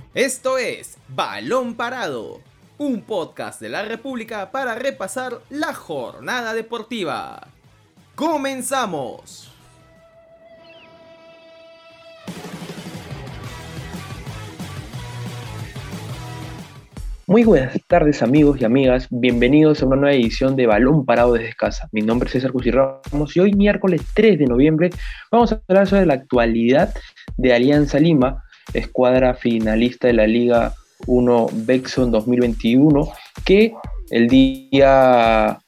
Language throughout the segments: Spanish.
Esto es Balón Parado, un podcast de la República para repasar la jornada deportiva. ¡Comenzamos! Muy buenas tardes amigos y amigas, bienvenidos a una nueva edición de Balón Parado desde casa. Mi nombre es César Cusi Ramos y hoy miércoles 3 de noviembre vamos a hablar sobre la actualidad de Alianza Lima, escuadra finalista de la Liga 1 Bexon 2021, que el día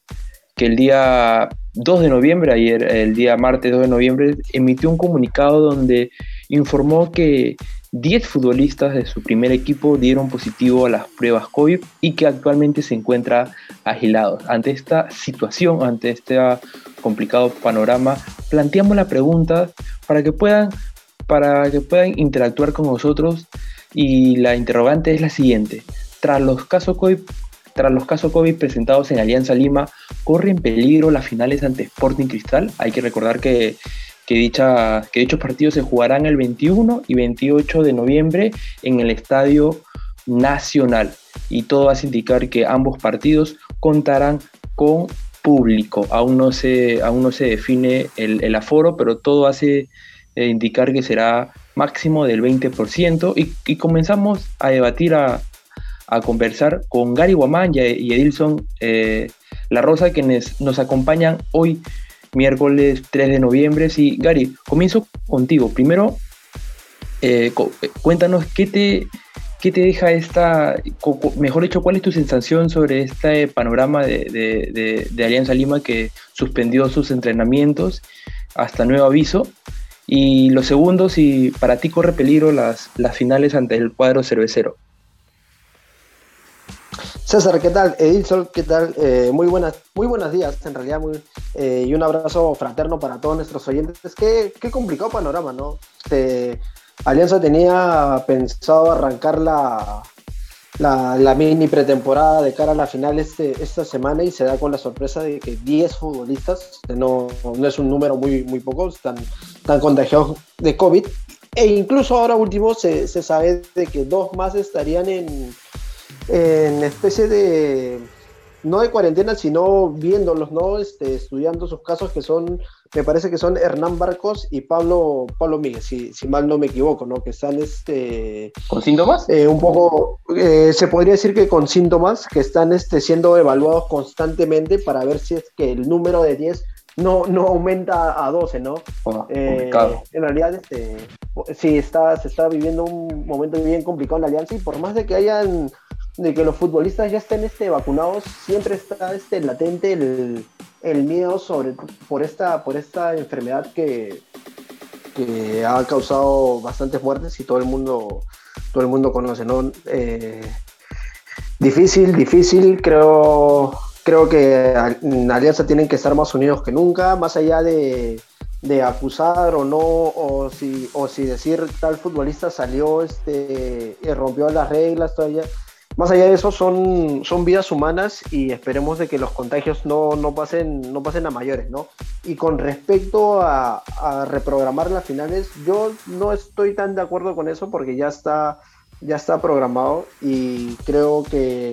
2 de noviembre, ayer, el día martes 2 de noviembre, emitió un comunicado donde informó que 10 futbolistas de su primer equipo dieron positivo a las pruebas COVID y que actualmente se encuentra aislados. Ante esta situación, ante este complicado panorama, planteamos la pregunta para que puedan interactuar con nosotros, y la interrogante es la siguiente: tras los casos COVID presentados en Alianza Lima, ¿corren peligro las finales ante Sporting Cristal? Hay que recordar que dichos partidos se jugarán el 21 y 28 de noviembre en el Estadio Nacional, y todo hace indicar que ambos partidos contarán con público. Aún no se define el aforo, pero todo hace indicar que será máximo del 20%, y comenzamos a debatir, a conversar con Gary Guamán y Edilson La Rosa, quienes nos acompañan hoy miércoles 3 de noviembre. Sí, Gary, comienzo contigo. Primero, cuéntanos qué te deja mejor dicho, cuál es tu sensación sobre este panorama de Alianza Lima, que suspendió sus entrenamientos hasta nuevo aviso. Y lo segundo, si para ti corre peligro las finales ante el cuadro cervecero. César, ¿qué tal? Edilson, ¿qué tal? Muy buenos días, en realidad, y un abrazo fraterno para todos nuestros oyentes. Qué complicado panorama, ¿no? Alianza tenía pensado arrancar la mini pretemporada de cara a la final esta semana, y se da con la sorpresa de que 10 futbolistas, no es un número muy poco, están contagiados de COVID, e incluso ahora último se sabe de que 2 más estarían en especie de, no de cuarentena, sino viéndolos, ¿no? Estudiando sus casos, me parece que son Hernán Barcos y Pablo Miguel, si mal no me equivoco, ¿no? Que están ¿Con síntomas? Un poco, se podría decir que con síntomas, que están siendo evaluados constantemente para ver si es que el número de 10 no aumenta a 12, ¿no? En realidad, sí, se está viviendo un momento bien complicado en la Alianza, y por más de que los futbolistas ya estén vacunados, siempre está latente el miedo por esta enfermedad que ha causado bastantes muertes, y todo el mundo conoce, ¿no? Difícil, creo que en Alianza tienen que estar más unidos que nunca, más allá de acusar o no, o si decir tal futbolista salió y rompió las reglas todavía. Más allá de eso, son vidas humanas, y esperemos de que los contagios no pasen a mayores, ¿no? Y con respecto a reprogramar las finales, yo no estoy tan de acuerdo con eso, porque ya está programado, y creo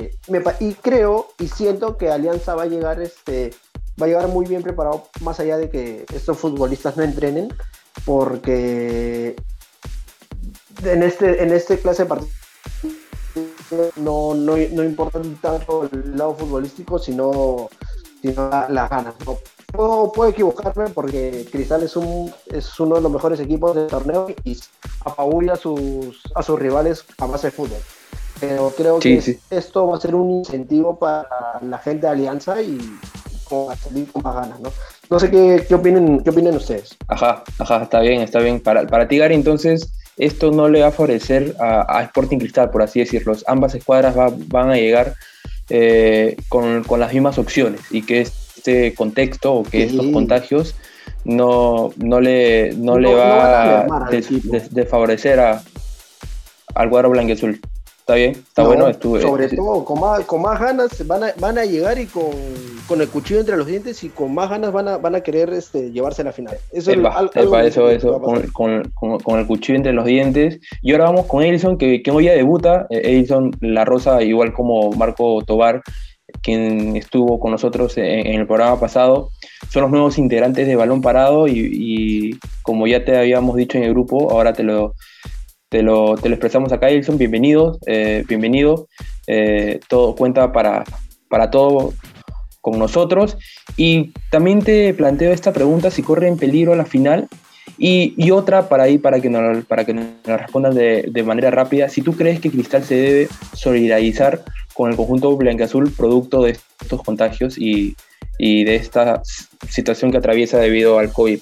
y siento que Alianza va a llegar muy bien preparado, más allá de que estos futbolistas no entrenen, porque en este clase de partidos no importa tanto el lado futbolístico, sino las ganas, ¿no? Puedo equivocarme, porque Cristal es uno de los mejores equipos del torneo y apabulla a sus rivales a base de fútbol. Pero creo que esto va a ser un incentivo para la gente de Alianza, y a salir con más ganas, ¿no? No sé qué opinen ustedes. Ajá, está bien. Para ti, Gary, entonces, esto no le va a favorecer a Sporting Cristal, por así decirlo. Ambas escuadras van a llegar con las mismas opciones, y que este contexto, o que estos contagios no le va a desfavorecer al cuadro blanquiazul. está bien, está No, bueno. Estuve, sobre todo, con más ganas van a llegar y con el cuchillo entre los dientes y con más ganas van a querer llevarse a la final. Eso es Epa, algo que va eso, a pasar. con el cuchillo entre los dientes. Y ahora vamos con Edilson, que hoy ya debuta. Edilson La Rosa, igual como Marco Tobar, quien estuvo con nosotros en el programa pasado, son los nuevos integrantes de Balón Parado y como ya te habíamos dicho en el grupo, ahora te lo expresamos acá, Edilson. Bienvenido. Todo cuenta para todo con nosotros. Y también te planteo esta pregunta: si corre en peligro la final. Y otra para que nos la respondan de manera rápida: si tú crees que Cristal se debe solidarizar con el conjunto blanquiazul producto de estos contagios y de esta situación que atraviesa debido al COVID.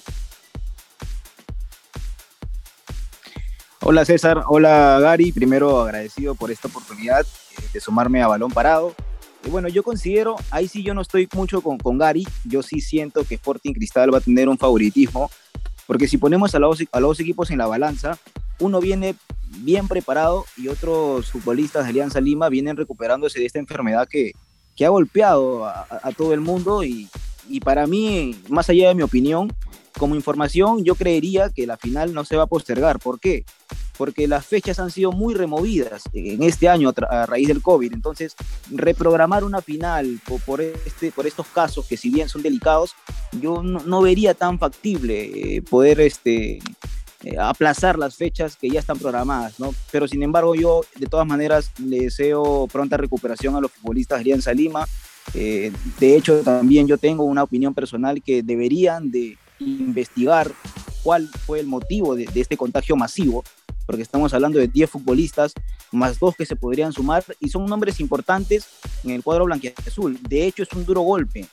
Hola César, hola Gary, primero agradecido por esta oportunidad de sumarme a Balón Parado. Bueno, yo considero, ahí sí yo no estoy mucho con Gary, yo sí siento que Sporting Cristal va a tener un favoritismo, porque si ponemos a los dos equipos en la balanza, uno viene bien preparado y otros futbolistas de Alianza Lima vienen recuperándose de esta enfermedad que ha golpeado a todo el mundo y para mí, más allá de mi opinión, como información, yo creería que la final no se va a postergar. ¿Por qué? Porque las fechas han sido muy removidas en este año a raíz del COVID. Entonces, reprogramar una final por estos casos, que si bien son delicados, yo no vería tan factible poder aplazar las fechas que ya están programadas, ¿no? Pero sin embargo, yo de todas maneras le deseo pronta recuperación a los futbolistas de Alianza Lima. De hecho, también yo tengo una opinión personal que deberían de investigar cuál fue el motivo de este contagio masivo, porque estamos hablando de 10 futbolistas más 2 que se podrían sumar y son nombres importantes en el cuadro blanquiazul. De hecho, es un duro golpe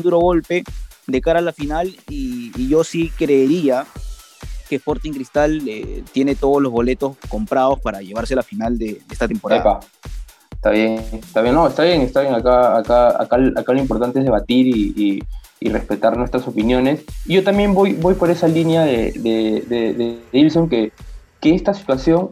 de cara a la final y yo sí creería que Sporting Cristal tiene todos los boletos comprados para llevarse a la final de esta temporada. Epa. Está bien, no, está bien, acá lo importante es debatir y respetar nuestras opiniones. Y yo también voy por esa línea de Edilson, que esta situación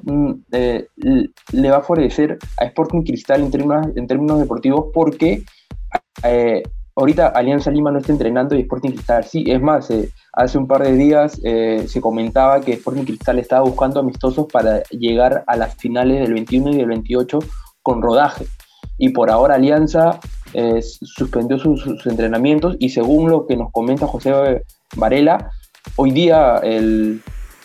le va a favorecer a Sporting Cristal en términos deportivos, porque ahorita Alianza Lima no está entrenando y Sporting Cristal sí. Es más, hace un par de días se comentaba que Sporting Cristal estaba buscando amistosos para llegar a las finales del 21 y del 28 con rodaje, y por ahora Alianza suspendió sus entrenamientos, y según lo que nos comenta José Varela, hoy día el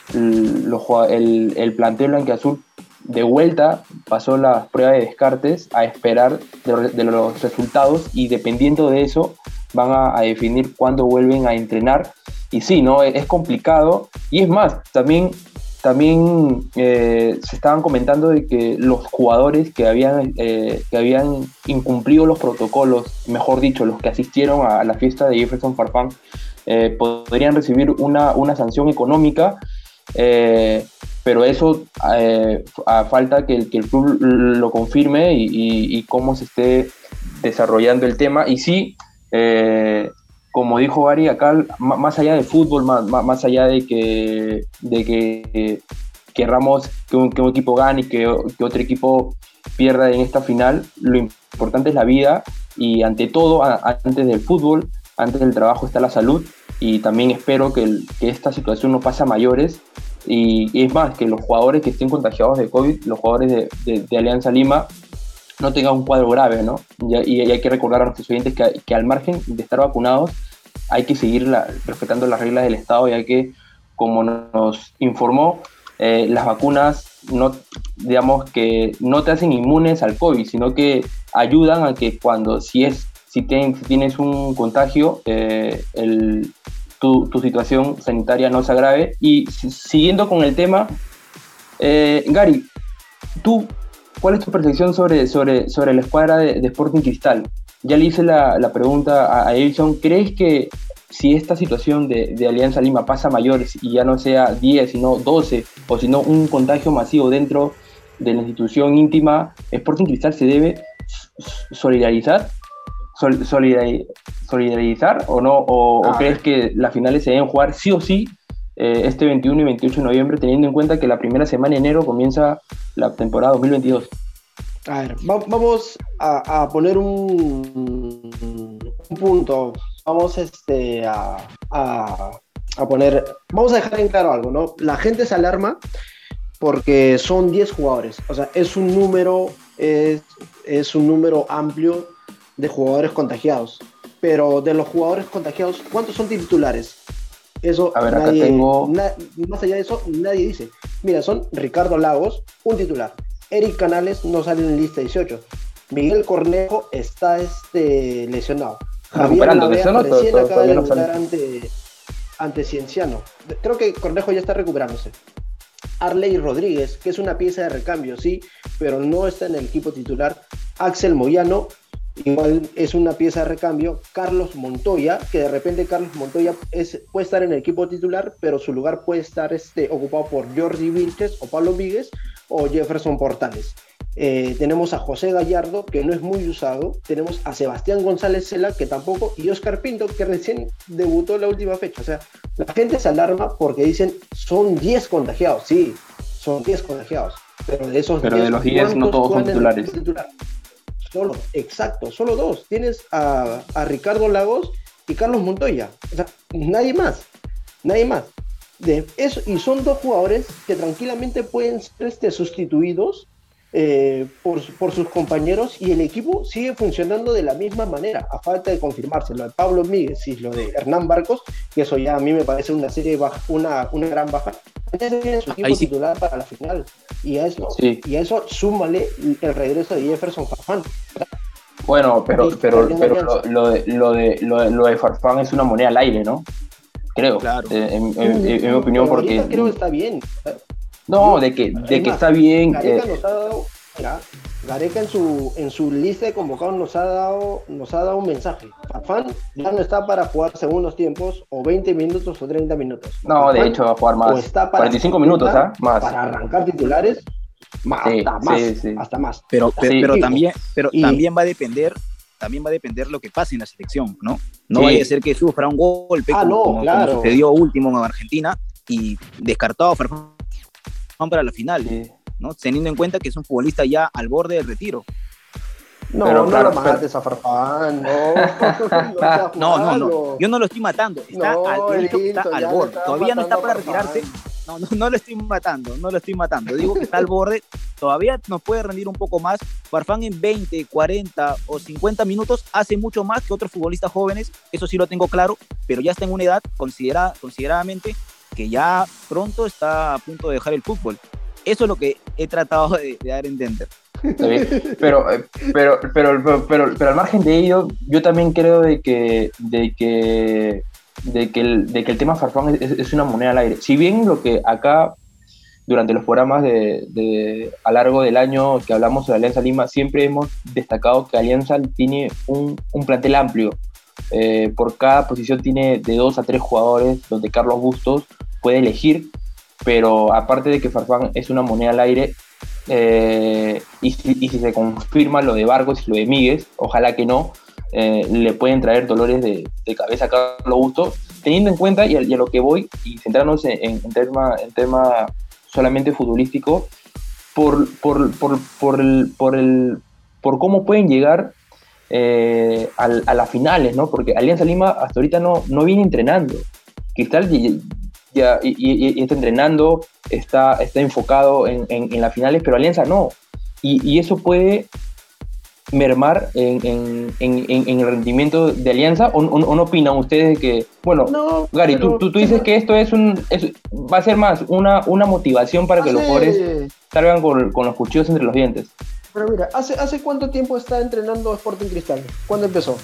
plantel blanquiazul de vuelta pasó la prueba de descartes a esperar de los resultados, y dependiendo de eso van a definir cuándo vuelven a entrenar. Y sí, ¿no? Es complicado, y es más, también se estaban comentando de que los jugadores que habían incumplido los protocolos, mejor dicho, los que asistieron a la fiesta de Jefferson Farfán, podrían recibir una sanción económica, pero eso a falta que el club lo confirme y cómo se esté desarrollando el tema. Y sí, como dijo Gary, acá más allá del fútbol, más allá de que querramos que un equipo gane y que otro equipo pierda en esta final, lo importante es la vida, y ante todo, antes del fútbol, antes del trabajo, está la salud. Y también espero que esta situación no pase a mayores, y es más, que los jugadores que estén contagiados de COVID, los jugadores de Alianza Lima, no tengan un cuadro grave, ¿no? Y hay que recordar a nuestros oyentes que al margen de estar vacunados, hay que seguir respetando las reglas del Estado, ya que, como nos informó, las vacunas digamos que no te hacen inmunes al COVID, sino que ayudan a que si tienes un contagio, tu situación sanitaria no se agrave. Y siguiendo con el tema, Gary, ¿cuál es tu percepción sobre la escuadra de Sporting Cristal? Ya le hice la pregunta a Edilson. ¿Crees que si esta situación de Alianza Lima pasa a mayores y ya no sea 10, sino 12, o sino un contagio masivo dentro de la institución íntima, Sporting Cristal se debe solidarizar? ¿Solidarizar o no? ¿O crees que las finales se deben jugar sí o sí este 21 y 28 de noviembre, teniendo en cuenta que la primera semana de enero comienza la temporada 2022? A ver, vamos a poner un punto. Vamos a poner, vamos a dejar en claro algo, ¿no? La gente se alarma porque son 10 jugadores. O sea, es un número amplio de jugadores contagiados. Pero de los jugadores contagiados, ¿cuántos son titulares? Eso A ver, acá nadie, tengo... más allá de eso, nadie dice. Mira, son Ricardo Lagos, un titular. Eric Canales no sale en lista 18. Miguel Cornejo está lesionado. Javier Recuperándose, Navea ¿no? recién acaba de Todavía no debutar sale. ante Cienciano. Creo que Cornejo ya está recuperándose. Arley Rodríguez, que es una pieza de recambio, sí, pero no está en el equipo titular. Axel Moyano, igual es una pieza de recambio. Carlos Montoya, que de repente Carlos Montoya puede estar en el equipo titular, pero su lugar puede estar ocupado por Jordi Vilches o Pablo Víguez o Jefferson Portales. Tenemos a José Gallardo, que no es muy usado. Tenemos a Sebastián González Cela, que tampoco, y Oscar Pinto, que recién debutó en la última fecha. O sea, la gente se alarma porque dicen, son 10 contagiados. Sí, son 10 contagiados. Pero de esos 10, de los 10 no todos son titulares. Solo dos. Tienes a Ricardo Lagos y Carlos Montoya. O sea, nadie más. De eso, y son dos jugadores que tranquilamente pueden ser sustituidos por sus compañeros, y el equipo sigue funcionando de la misma manera, a falta de confirmarse lo de Pablo Míguez y lo de Hernán Barcos, que eso ya a mí me parece una gran baja. Entonces tiene su equipo titular para la final, y a eso súmale el regreso de Jefferson Farfán. Bueno, pero lo de Farfán es una moneda al aire, ¿no? Creo, Claro. En mi opinión, porque... Creo que está bien. No, de que está bien... Gareca nos ha dado... Gareca en su lista de convocados nos ha dado un mensaje. Farfán ya no está para jugar segundos tiempos, o 20 minutos o 30 minutos. No, Farfán, de hecho va a jugar más. está 45 minutos, ¿ah? Más. Para arrancar titulares, hasta más. Pero Sí. también va a depender. También va a depender lo que pase en la selección, ¿no? No Sí. vaya a ser que sufra un golpe como sucedió último en Argentina y descartado Farfán para la final, Sí. ¿no? Teniendo en cuenta que es un futbolista ya al borde del retiro. No lo mates a Farfán, No, yo no lo estoy matando, está al borde, todavía no está para retirarse. No lo estoy matando, digo que está al borde, todavía nos puede rendir un poco más. Farfán en 20, 40 o 50 minutos hace mucho más que otros futbolistas jóvenes, eso sí lo tengo claro, pero ya está en una edad consideradamente que ya pronto está a punto de dejar el fútbol. Eso es lo que he tratado de dar a entender. Está bien. Pero al margen de ello, yo también creo de que el tema Farfán es una moneda al aire. Si bien lo que acá, durante los programas a largo del año que hablamos de Alianza Lima, siempre hemos destacado que Alianza tiene un plantel amplio. Por cada posición tiene de 2 a 3 jugadores, donde Carlos Bustos puede elegir, pero aparte de que Farfán es una moneda al aire, y si se confirma lo de Vargas y lo de Míguez, ojalá que no, le pueden traer dolores de cabeza a Carlos Bustos, teniendo en cuenta, y a lo que voy, y centrarnos en tema solamente futbolístico, por cómo pueden llegar a las finales, ¿no? Porque Alianza Lima hasta ahorita no viene entrenando. Cristal ya está entrenando, está enfocado en las finales, pero Alianza no. Y eso puede mermar en el rendimiento de Alianza, o no opinan ustedes que, bueno, no, Gary, tú dices que esto va a ser más una motivación para que los jugadores salgan con los cuchillos entre los dientes? Pero mira, ¿hace cuánto tiempo está entrenando Sporting Cristal? ¿Cuándo empezó?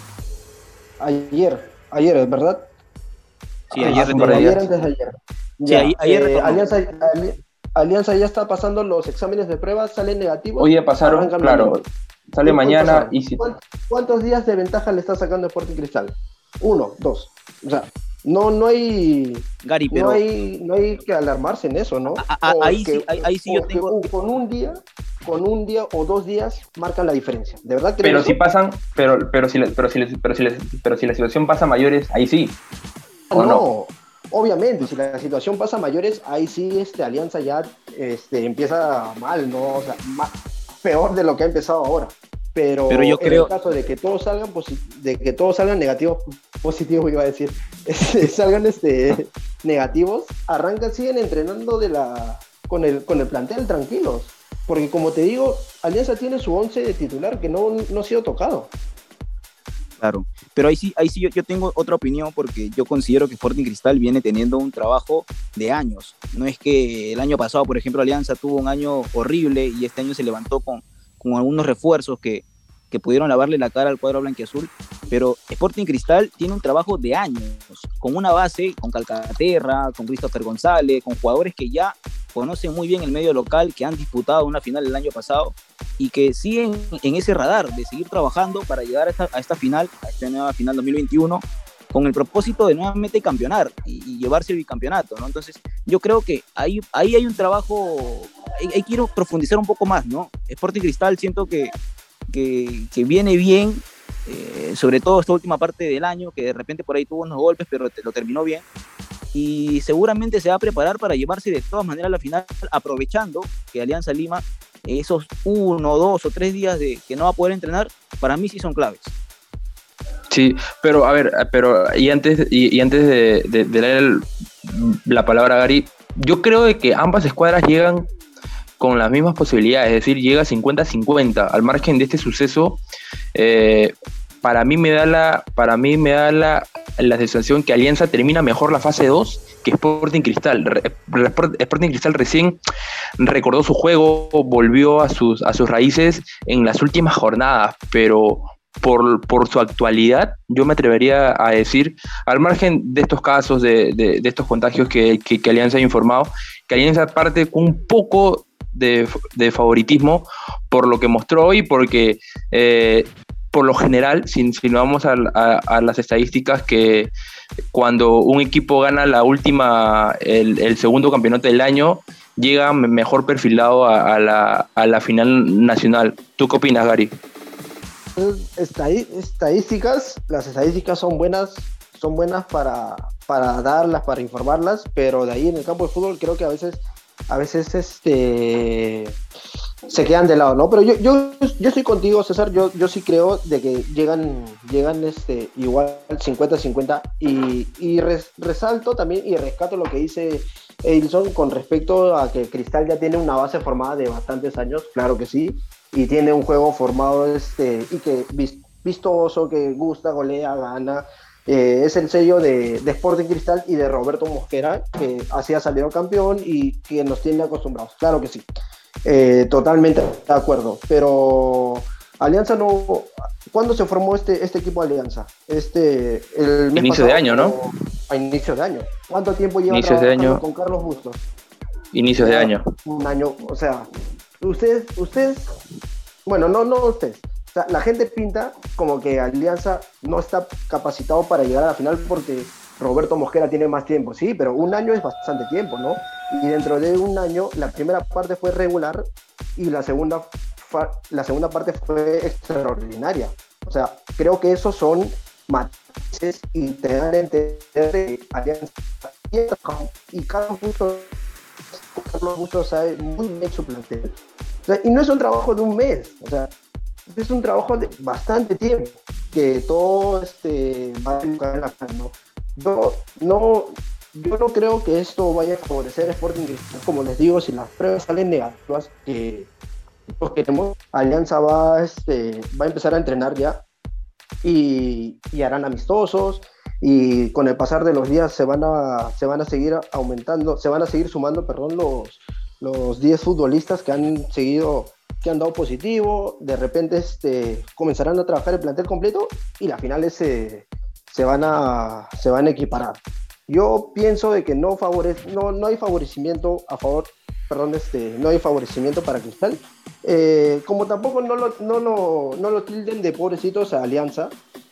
Ayer, ¿verdad? Sí, ayer antes de ayer. Sí, ayer Alianza ya está pasando los exámenes de prueba, salen negativos. Hoy ya pasaron, claro, sale mañana. ¿Cuántos días de ventaja le está sacando Sporting Cristal? 1, 2. O sea, no hay... Gary, pero... no hay que alarmarse en eso, ¿no? Ahí sí yo tengo... Con un día o 2 días marcan la diferencia. ¿De verdad creo pero eso? Si pasan, pero si la situación pasa a mayores, ahí sí. No, obviamente, si la situación pasa a mayores, ahí sí Alianza ya empieza mal, ¿no? O sea, peor de lo que ha empezado ahora. Pero yo en creo, el caso de que todos salgan negativos, positivos iba a decir, salgan negativos, siguen entrenando con el plantel tranquilos. Porque como te digo, Alianza tiene su 11 de titular que no ha sido tocado. claro, pero ahí sí yo tengo otra opinión, porque yo considero que Sporting Cristal viene teniendo un trabajo de años. No es que el año pasado, por ejemplo, Alianza tuvo un año horrible y este año se levantó con algunos refuerzos que pudieron lavarle la cara al cuadro blanquiazul, pero Sporting Cristal tiene un trabajo de años, con una base, con Calcaterra, con Christopher González, con jugadores que ya conocen muy bien el medio local, que han disputado una final el año pasado y que siguen en ese radar de seguir trabajando para llegar a esta nueva final 2021, con el propósito de nuevamente campeonar y llevarse el bicampeonato, ¿no? Entonces, yo creo que ahí hay un trabajo, ahí quiero profundizar un poco más, ¿no? Sporting Cristal siento que viene bien, sobre todo esta última parte del año, que de repente por ahí tuvo unos golpes, pero lo terminó bien, y seguramente se va a preparar para llevarse de todas maneras a la final, aprovechando que Alianza Lima, esos 1, 2 o 3 días que no va a poder entrenar, para mí sí son claves. Sí, pero a ver, y antes de leer la palabra a Gary, yo creo de que ambas escuadras llegan con las mismas posibilidades, es decir, llega 50-50. Al margen de este suceso, para mí me da la sensación que Alianza termina mejor la fase 2 que Sporting Cristal. Sporting Cristal recién recordó su juego, volvió a sus raíces en las últimas jornadas, pero por su actualidad, yo me atrevería a decir, al margen de estos casos, de estos contagios que Alianza ha informado, que Alianza parte con un poco de favoritismo por lo que mostró hoy, porque por lo general, si nos vamos a las estadísticas, que cuando un equipo gana el segundo campeonato del año, llega mejor perfilado a la final nacional. ¿Tú qué opinas, Gary? Las estadísticas son buenas para darlas, para informarlas, pero de ahí en el campo de fútbol creo que a veces se quedan de lado, ¿no? Pero yo estoy contigo, César. Yo sí creo de que llegan igual 50-50, y resalto también y rescato lo que dice Edilson con respecto a que Cristal ya tiene una base formada de bastantes años, claro que sí, y tiene un juego formado y que vistoso, que gusta, golea, gana. Es el sello de Sporting Cristal y de Roberto Mosquera, que así ha salido campeón y que nos tiene acostumbrados, claro que sí. Totalmente de acuerdo, pero Alianza no... ¿Cuándo se formó este equipo de Alianza? El mes inicio pasado, de año, ¿no? A inicio de año. ¿Cuánto tiempo lleva Inicios de trabajando año. con Carlos Bustos? Inicios de año. Un año, o sea, ustedes, bueno, no ustedes. O sea, la gente pinta como que Alianza no está capacitado para llegar a la final porque Roberto Mosquera tiene más tiempo. Sí, pero un año es bastante tiempo, ¿no? Y dentro de un año, la primera parte fue regular y la segunda parte fue extraordinaria. O sea, creo que esos son matices y te dan a entender de Alianza. Y Carlos Bustos sabe muy bien su plantel. O sea, y no es un trabajo de un mes, o sea, es un trabajo de bastante tiempo, que todo va a educar en la cara, ¿no? Yo no creo que esto vaya a favorecer a Sporting Cristal. Como les digo, si las pruebas salen negativas, pues queremos, Alianza va a empezar a entrenar ya y harán amistosos, y con el pasar de los días se van a seguir aumentando, se van a seguir sumando, perdón, los 10 futbolistas que han dado positivo. De repente comenzarán a trabajar el plantel completo y las finales se van a equiparar. Yo pienso de que no hay favorecimiento a favor, perdón, no hay favorecimiento para Cristal, como tampoco no lo tilden de pobrecitos a Alianza,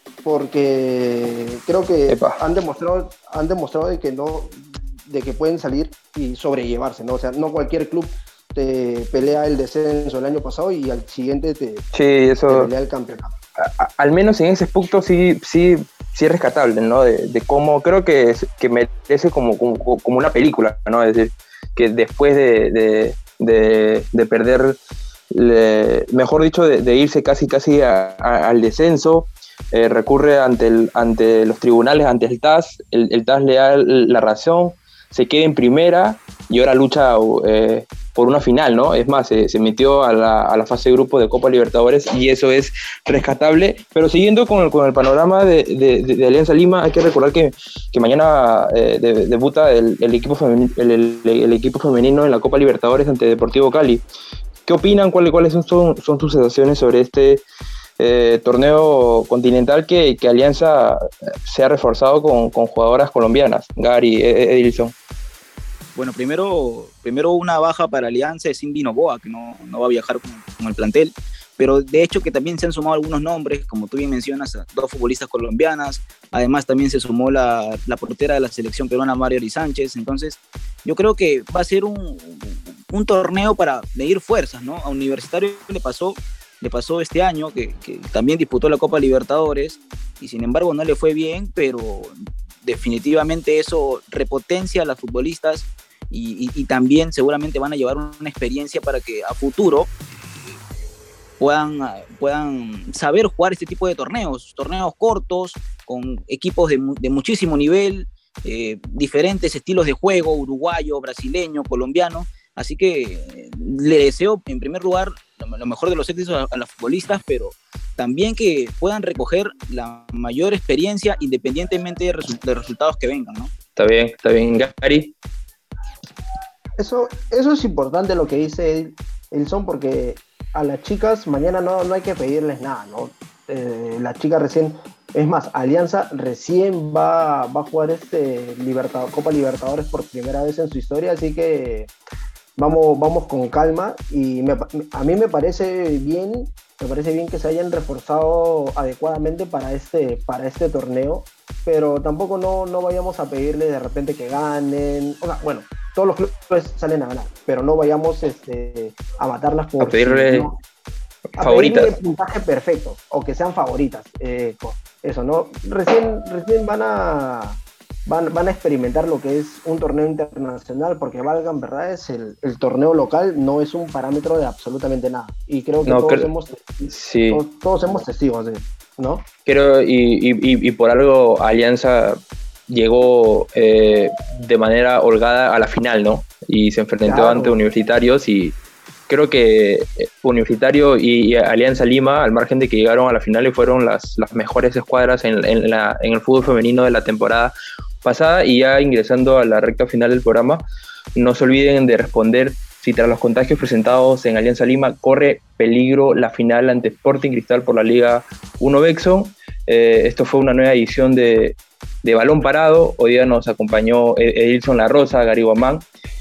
porque creo que han demostrado de que pueden salir y sobrellevarse, ¿no? O sea, no cualquier club te pelea el descenso el año pasado y al siguiente te pelea el campeonato. Al menos en ese punto sí es rescatable, ¿no? De cómo creo que merece como una película, ¿no? Es decir, que después de perder mejor dicho, de irse casi al descenso. Recurre ante los tribunales, ante el TAS. El TAS le da la razón, se queda en primera y ahora lucha por una final, ¿no? Es más, se metió a la fase de grupo de Copa Libertadores y eso es rescatable. Pero siguiendo con el panorama de Alianza Lima, hay que recordar que mañana debuta el equipo femenino en la Copa Libertadores ante Deportivo Cali. ¿Qué opinan? ¿Cuáles son sus sensaciones sobre este torneo continental que Alianza se ha reforzado con jugadoras colombianas? Gary, Edilson. Bueno, primero una baja para Alianza es Cindy Novoa, que no va a viajar con el plantel, pero de hecho que también se han sumado algunos nombres, como tú bien mencionas, 2 futbolistas colombianas, además también se sumó la portera de la selección peruana, Marieli Sánchez. Entonces yo creo que va a ser un torneo para medir fuerzas, ¿no? A Universitario le pasó este año, que también disputó la Copa Libertadores, y sin embargo no le fue bien, pero definitivamente eso repotencia a las futbolistas y también seguramente van a llevar una experiencia para que a futuro puedan saber jugar este tipo de torneos cortos, con equipos de muchísimo nivel, diferentes estilos de juego, uruguayo, brasileño, colombiano. Así que le deseo en primer lugar lo mejor de los éxitos a las futbolistas, pero también que puedan recoger la mayor experiencia independientemente de resultados que vengan, ¿no? Está bien, Gary. Eso es importante lo que dice Elson, porque a las chicas mañana no hay que pedirles nada, ¿no? La chica recién, es más, Alianza recién va a jugar Copa Libertadores por primera vez en su historia, así que vamos con calma. Y a mí me parece bien que se hayan reforzado adecuadamente para este torneo, pero tampoco no vayamos a pedirle de repente que ganen. O sea, bueno, todos los clubes salen a ganar, pero no vayamos a matarlas por... A pedirle ¿no? favoritas. Pedirle puntaje perfecto, o que sean favoritas. Eso, ¿no? Recién van a experimentar lo que es un torneo internacional, porque valgan verdades, el torneo local no es un parámetro de absolutamente nada. Y creo que todos hemos testigos de eso, ¿no? Creo, y por algo Alianza llegó de manera holgada a la final, ¿no? Y se enfrentó ante Universitarios, y creo que Universitario y Alianza Lima, al margen de que llegaron a la final, y fueron las mejores escuadras en el fútbol femenino de la temporada pasada. Y ya ingresando a la recta final del programa, no se olviden de responder si tras los contagios presentados en Alianza Lima corre peligro la final ante Sporting Cristal por la Liga 1 Bexon. Esto fue una nueva edición de Balón Parado. Hoy día nos acompañó Edilson La Rosa, Gary Guamán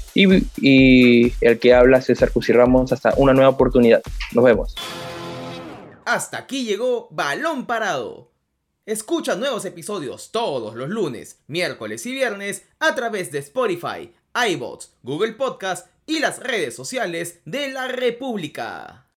y el que habla, César Cusi Ramos. Hasta una nueva oportunidad. Nos vemos. Hasta aquí llegó Balón Parado. Escucha nuevos episodios todos los lunes, miércoles y viernes a través de Spotify, iVoox, Google Podcast y las redes sociales de la República.